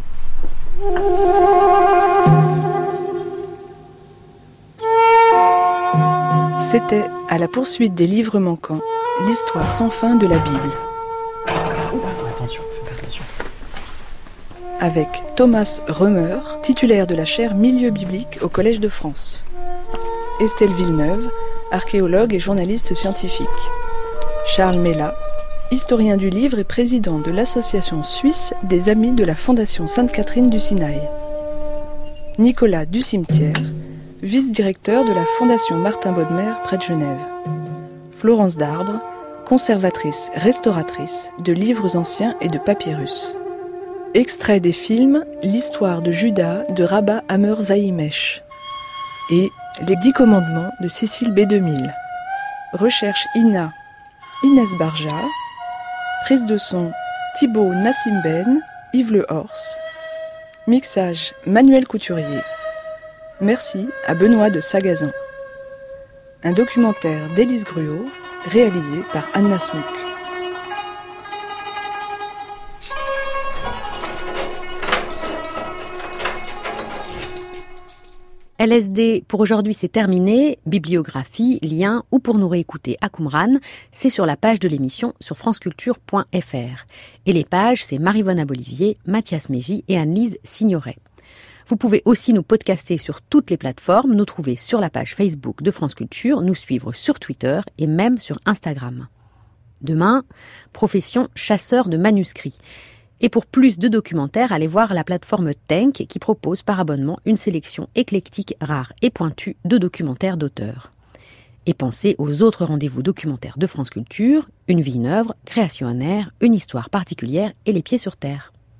C: C'était À la poursuite des livres manquants, l'histoire sans fin de la Bible.
K: Attention, faites attention.
C: Avec Thomas Römer, titulaire de la chaire Milieu biblique au Collège de France. Estelle Villeneuve, archéologue et journaliste scientifique. Charles Mella, historien du livre et président de l'association suisse des Amis de la Fondation Sainte-Catherine du Sinaï. Nicolas Ducimetière, vice-directeur de la Fondation Martin Bodmer près de Genève. Florence Darbre, conservatrice restauratrice de livres anciens et de papyrus. Extrait des films L'histoire de Judas de Rabba Hammer Zahimesh et Les Dix Commandements de Cécile B deux mille. Recherche I N A Inès Barja. Prise de son Thibaut Nassimben, Yves Le Horse. Mixage Manuel Couturier. Merci à Benoît de Sagazan. Un documentaire d'Élise Gruot, réalisé par Anna Smouk.
A: L S D, pour aujourd'hui, c'est terminé. Bibliographie, liens ou pour nous réécouter à Qumran, c'est sur la page de l'émission sur franceculture point f r. Et les pages, c'est Maryvonne Abolivier, Mathias Mégy et Anne-Lise Signoret. Vous pouvez aussi nous podcaster sur toutes les plateformes, nous trouver sur la page Facebook de France Culture, nous suivre sur Twitter et même sur Instagram. Demain, profession chasseur de manuscrits. Et pour plus de documentaires, allez voir la plateforme Tenk qui propose par abonnement une sélection éclectique, rare et pointue de documentaires d'auteurs. Et pensez aux autres rendez-vous documentaires de France Culture, Une vie, une œuvre, Création en air, Une histoire particulière et Les pieds sur terre.